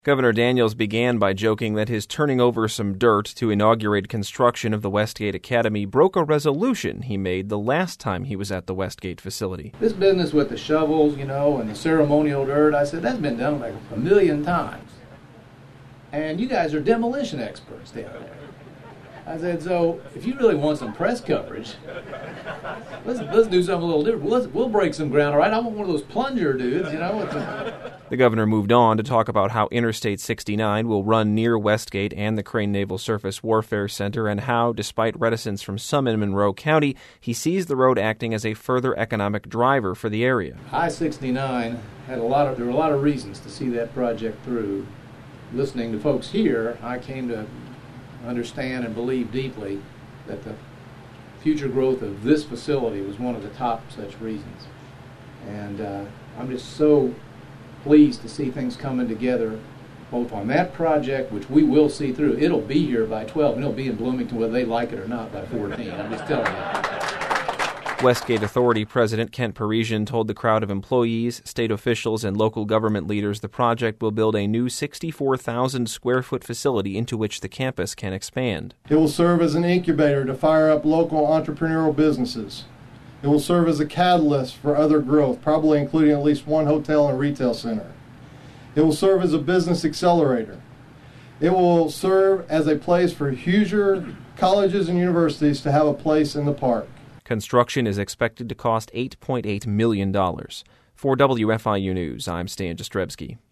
Governor Daniels began by joking that his turning over some dirt to inaugurate construction of the Westgate Academy broke a resolution he made the last time he was at the Westgate facility. This business with the shovels, and the ceremonial dirt, I said, that's been done like a million times. And you guys are demolition experts down there. I said, so if you really want some press coverage, let's do something a little different. We'll break some ground, all right? I want one of those plunger dudes, The governor moved on to talk about how Interstate 69 will run near Westgate and the Crane Naval Surface Warfare Center, and how, despite reticence from some in Monroe County, he sees the road acting as a further economic driver for the area. I-69 there were a lot of reasons to see that project through. Listening to folks here, I came to understand and believe deeply that the future growth of this facility was one of the top such reasons. And I'm just so pleased to see things coming together both on that project, which we will see through. It'll be here by 12, and it'll be in Bloomington whether they like it or not by 14. I'm just telling you. Westgate Authority President Kent Parisian told the crowd of employees, state officials, and local government leaders the project will build a new 64,000-square-foot facility into which the campus can expand. It will serve as an incubator to fire up local entrepreneurial businesses. It will serve as a catalyst for other growth, probably including at least one hotel and retail center. It will serve as a business accelerator. It will serve as a place for Hoosier colleges and universities to have a place in the park. Construction is expected to cost $8.8 million. For WFIU News, I'm Stan Jastrzebski.